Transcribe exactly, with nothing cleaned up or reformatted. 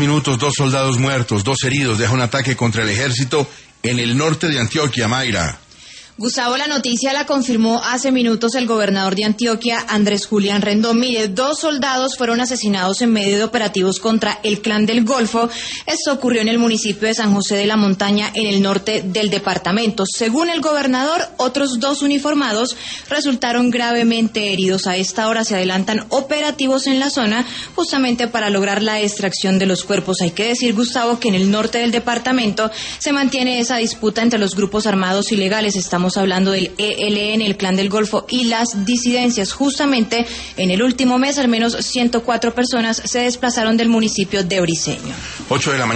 Minutos, dos soldados muertos, dos heridos, deja un ataque contra el ejército en el norte de Antioquia, Mayra. Gustavo, la noticia la confirmó hace minutos el gobernador de Antioquia, Andrés Julián Rendón. Mire, dos soldados fueron asesinados en medio de operativos contra el Clan del Golfo. Esto ocurrió en el municipio de San José de la Montaña, en el norte del departamento. Según el gobernador, otros dos uniformados resultaron gravemente heridos. A esta hora se adelantan operativos en la zona justamente para lograr la extracción de los cuerpos. Hay que decir, Gustavo, que en el norte del departamento se mantiene esa disputa entre los grupos armados ilegales. Estamos Estamos hablando del E L N, el Clan del Golfo, y las disidencias. Justamente en el último mes, al menos ciento cuatro personas se desplazaron del municipio de Briceño. ocho de la mañana.